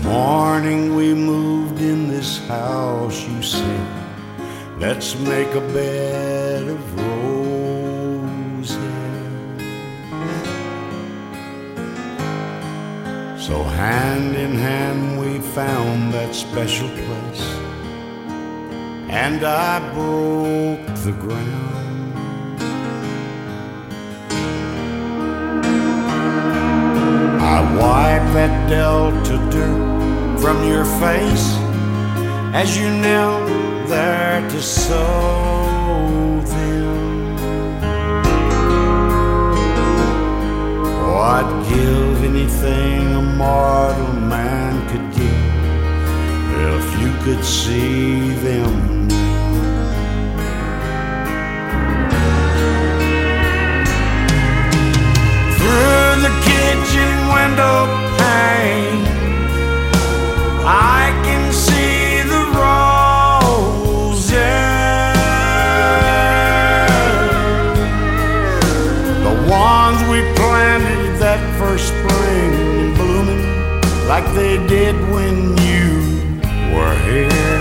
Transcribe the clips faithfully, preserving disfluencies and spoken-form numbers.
morning we moved in this house, you said, let's make a bed of roses. So hand in hand we found that special place, and I broke the ground. I wiped that delta dirt from your face as you knelt there to sow them. Oh, I'd give anything a mortal man could give if you could see them now. Through the kitchen window pane, I can see the roses, the ones we planted that first spring, blooming like they did when you were here.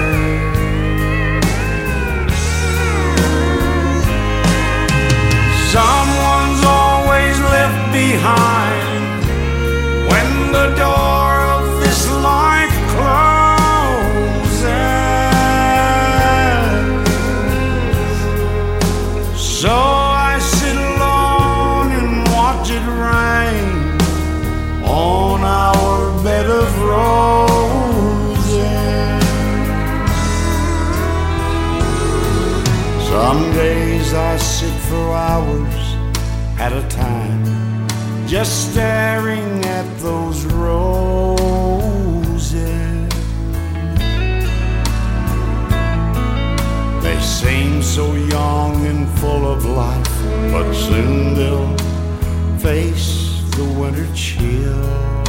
Someone's always left behind when the door of this life closes. So I sit alone and watch it rain on our bed of roses. Some days I sit for hours at a time, just staring at those roses. They seem so young and full of life, but soon they'll face the winter chill.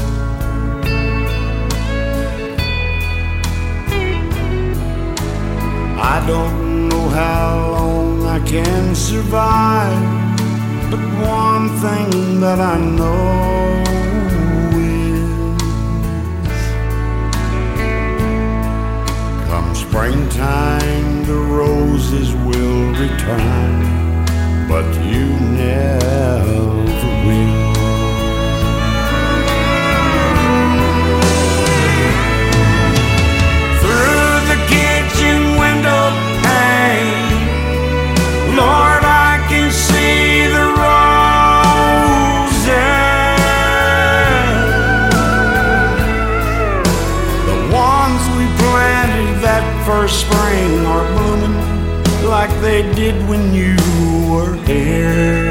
I don't know how long I can survive, but one thing that I know is, come springtime the roses will return, but you never will. Through the kitchen window pane, Lord, I can see the roses, the ones we planted that first spring are blooming like they did when you were here.